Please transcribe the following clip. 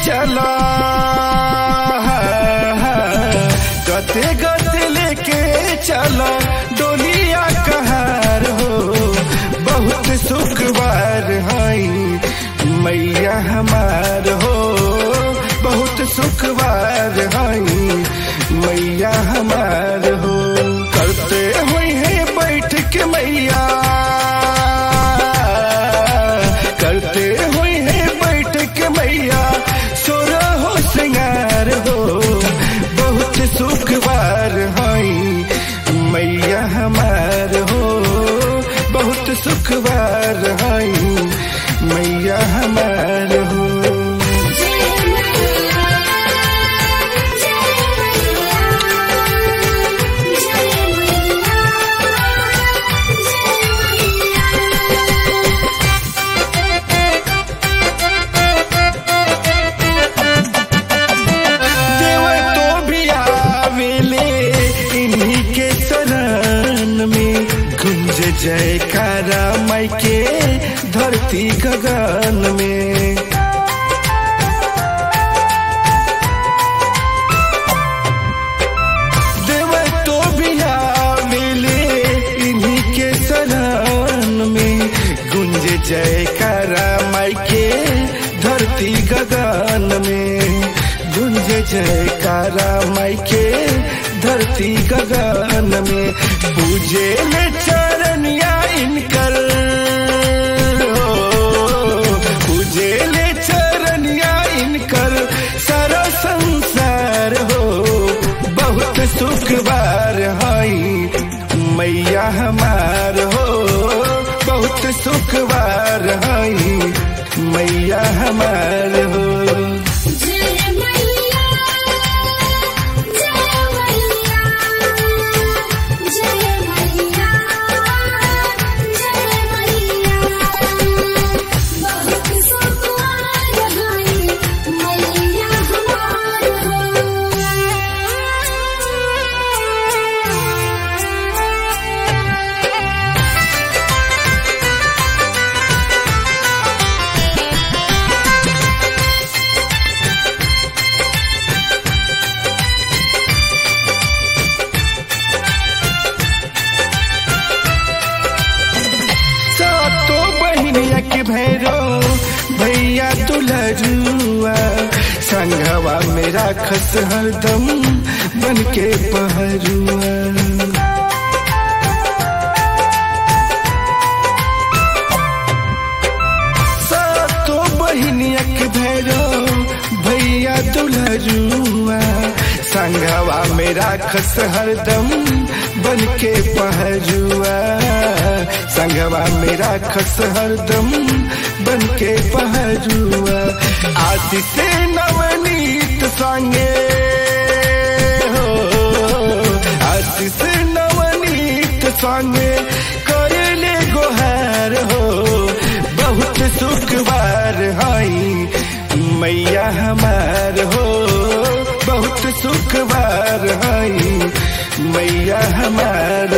चला, गते गते लेके चला डोलिया कहार हो। बहुत सुखवार हई मैया हमार हो, बहुत सुखवार हई मैया हमार हो। करते हुई है बैठ के मैया, करते हुई है बैठ के मैया सोरा हो सिंगार हो। बहुत सुखवार हई मैया हमार हो, बहुत सुखवार हई मैया हमार हो। जयकारा माई के धरती गगन में, देव तो भी मिले इन्हीं के शरण में। गुंज जयकारा माई के धरती गगन में, गुंज जयकारा माई के धरती गगन में। पूजे ले चरनिया इनकर हो, पूजे ले चरनिया इनकर सारा संसार हो। बहुत सुखवार हई मैया हमार हो, बहुत सुखवार हई मैया हमार हो। भैरो भैया दुलरुआ संघवा में राखस हरदम बन के पहरुआ। सातो बहिनिया के भैरो भैया दुलरुआ संघवा में राखस हरदम बन के पहरुआ। संगवा मेरा खस हरदम बन के पहरुआ। आशीष नवनीत संगे हो, आशीष नवनीत संगे करले गोहार हो। बहुत सुखवार हई मैया हमार हो, बहुत सुखवार हई मैया हमार